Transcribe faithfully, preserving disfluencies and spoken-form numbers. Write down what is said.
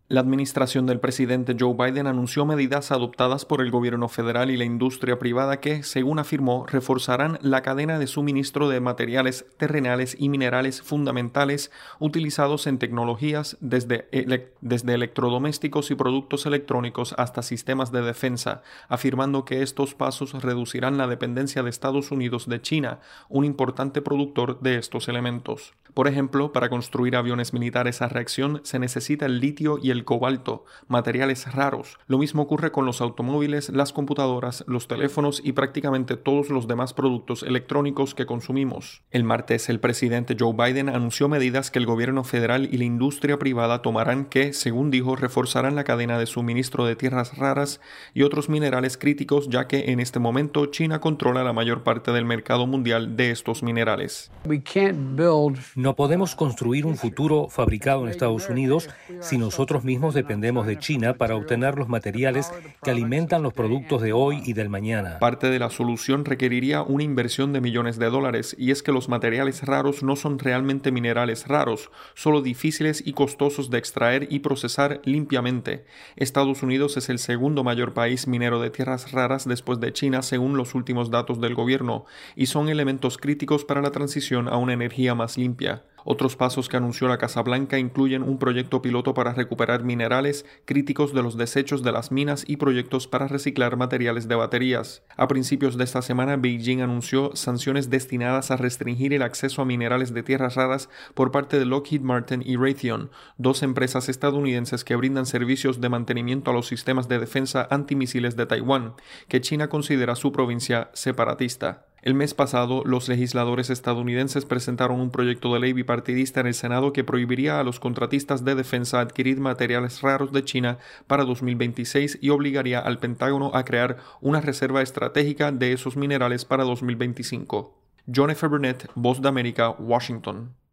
La administración del presidente Joe Biden anunció medidas adoptadas por el gobierno federal y la industria privada que, según afirmó, reforzarán la cadena de suministro de materiales terrenales y minerales fundamentales utilizados en tecnologías desde, ele- desde electrodomésticos y productos electrónicos hasta sistemas de defensa, afirmando que estos pasos reducirán la dependencia de Estados Unidos de China, un importante productor de estos elementos. Por ejemplo, para construir aviones militares a reacción se necesita el litio y el cobalto, materiales raros. Lo mismo ocurre con los automóviles, las computadoras, los teléfonos y prácticamente todos los demás productos electrónicos que consumimos. El martes, el presidente Joe Biden anunció medidas que el gobierno federal y la industria privada tomarán que, según dijo, reforzarán la cadena de suministro de tierras raras y otros minerales críticos, ya que en este momento China controla la mayor parte del mercado mundial de estos minerales. No podemos construir un futuro fabricado en Estados Unidos si nosotros mismos dependemos de China para obtener los materiales que alimentan los productos de hoy y del mañana. Parte de la solución requeriría una inversión de millones de dólares, y es que los materiales raros no son realmente minerales raros, solo difíciles y costosos de extraer y procesar limpiamente. Estados Unidos es el segundo mayor país minero de tierras raras después de China, según los últimos datos del gobierno, y son elementos críticos para la transición a una energía más limpia. Otros pasos que anunció la Casa Blanca incluyen un proyecto piloto para recuperar minerales críticos de los desechos de las minas y proyectos para reciclar materiales de baterías. A principios de esta semana, Beijing anunció sanciones destinadas a restringir el acceso a minerales de tierras raras por parte de Lockheed Martin y Raytheon, dos empresas estadounidenses que brindan servicios de mantenimiento a los sistemas de defensa antimisiles de Taiwán, que China considera su provincia separatista. El mes pasado, los legisladores estadounidenses presentaron un proyecto de ley bipartidista en el Senado que prohibiría a los contratistas de defensa adquirir materiales raros de China para dos mil veintiséis y obligaría al Pentágono a crear una reserva estratégica de esos minerales para dos mil veinticinco. John F. Burnett, Voz de América, Washington.